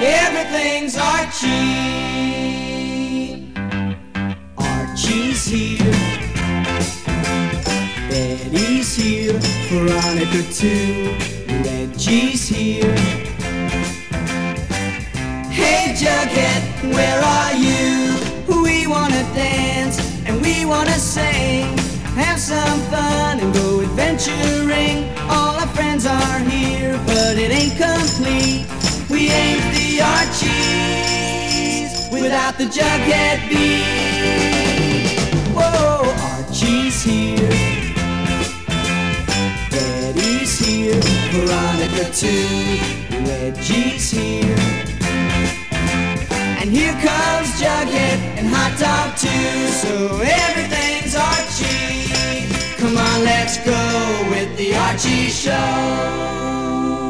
everything's Archie. Archie's here, Betty's here, Veronica too, Reggie's here. Hey Jughead, where are you? We wanna dance and we wanna sing, have some fun and go adventuring. All our friends are here, but it ain't complete. We ain't the Archies without the Jughead beat. Whoa, Archie's here, Betty's here, Veronica too, Reggie's here. And here comes Jughead and Hot Dog too. So everything's Archie. Come on, let's go with the Archie Show.